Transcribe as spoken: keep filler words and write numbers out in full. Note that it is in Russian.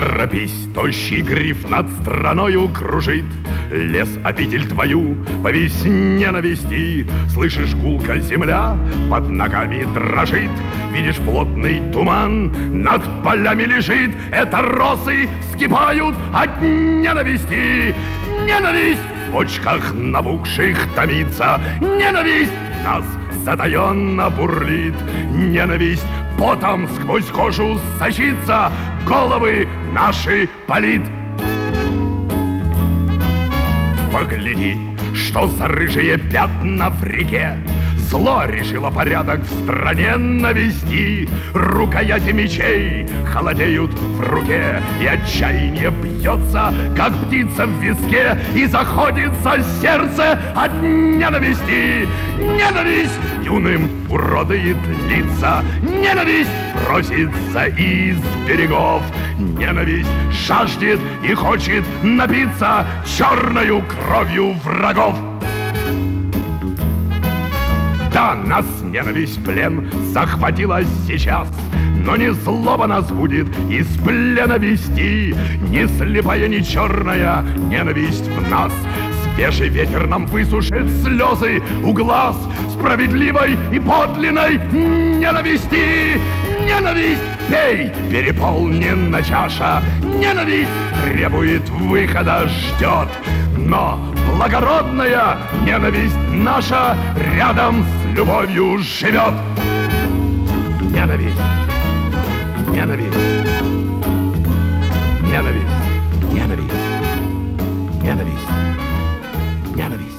торопись, тощий гриф над страною кружит. Лес обитель твою по весне навести. Слышишь, гулка земля под ногами дрожит. Видишь, плотный туман над полями лежит. Это росы вскипают от ненависти. Ненависть в почках набухших томится. Ненависть нас затаенно бурлит. Ненависть потом сквозь кожу сочится, головы наши палит. Погляди, что за рыжие пятна в реке. Зло решило порядок в стране навести. Рукояти мечей холодеют в руке, и отчаяние бьется, как птица в виске, и заходится сердце от ненависти. Ненависть юным уродует лица. Ненависть просится из берегов. Ненависть жаждет и хочет напиться черною кровью врагов. Да, нас ненависть в плен захватила сейчас, но не злоба нас будет из плена вести. Ни слепая, ни черная ненависть в нас. Свежий ветер нам высушит слезы у глаз справедливой и подлинной ненависти. Ненависть, пей, переполнена чаша. Ненависть требует выхода, ждет. Но благородная ненависть наша рядом с любовью живет. Ненависть, ненависть, ненависть, ненависть, ненависть, ненависть.